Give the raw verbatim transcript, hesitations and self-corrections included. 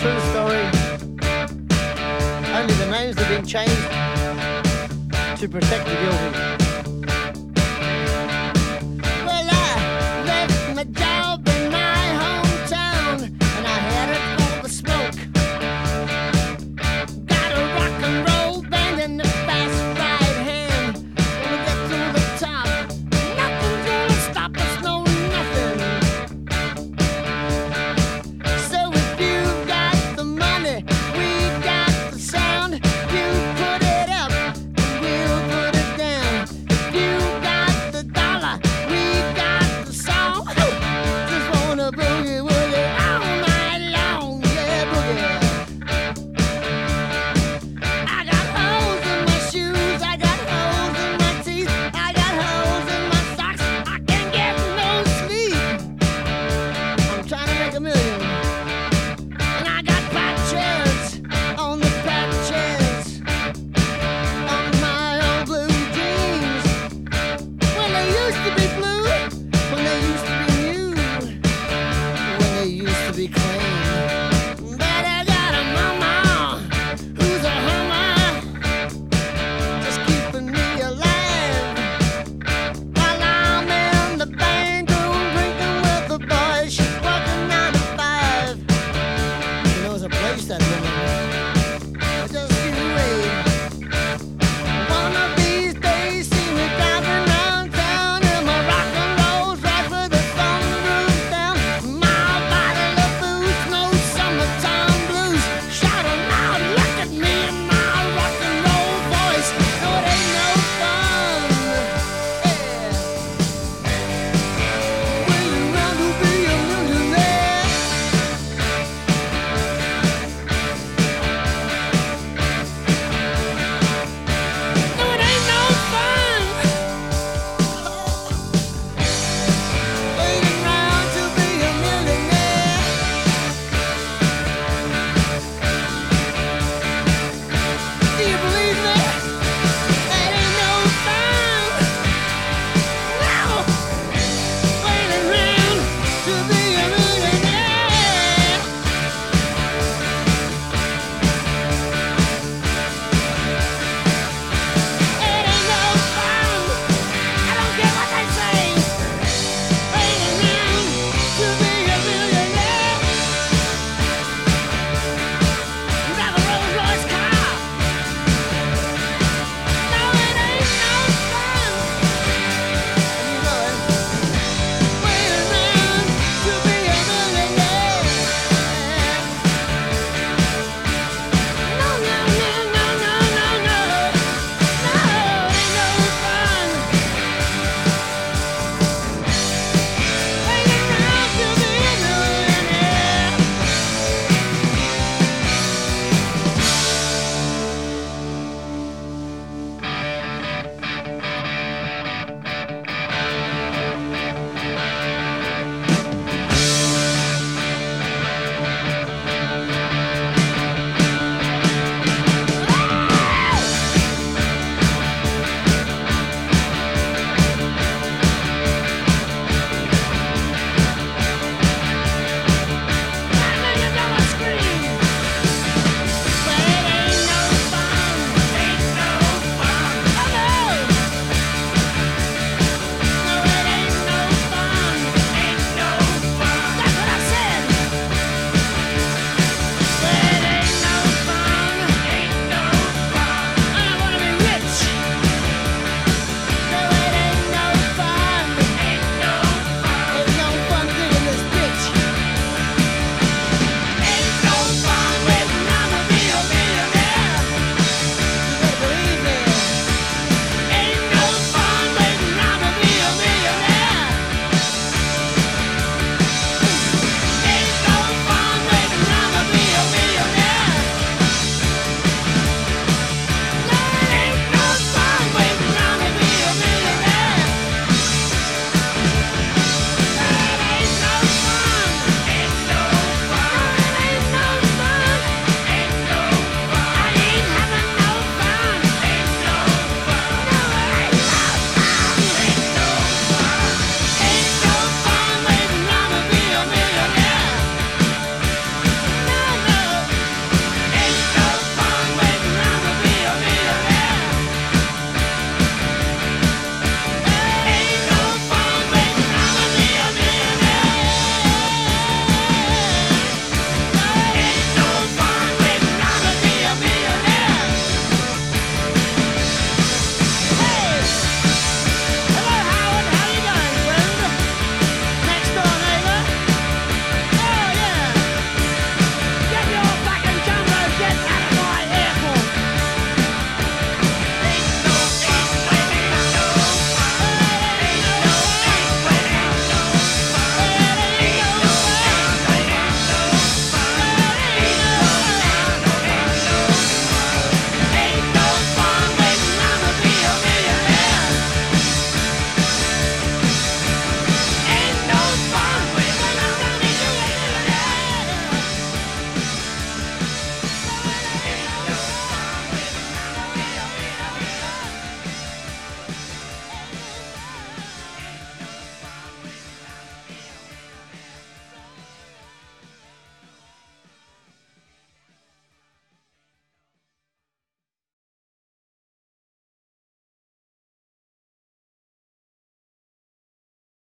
true story. Only the names have been changed to protect the guilty. Well, I left my job in my hometown and I headed for the smoke. Got a rock and roll band and a fast right hand. Gonna get to the top. Nothing's gonna stop us, no nothing. So if you got the money, we got the sound. You put it up and we'll put it down. If you got the dollar, we got the song. Just wanna boogie woogie all night long, yeah, boogie. I got holes in my shoes, I got holes in my teeth, I got holes in my socks. I can't get no sleep. I'm trying to make a million, and I got patches on the patches on my old blue jeans. When they used to be blue, when they used to be new, when they used to be clean. But I got a mama who's a hummer, just keeping me alive while I'm in the bank room drinking with the boys. She's working nine to five. You know, there's a place that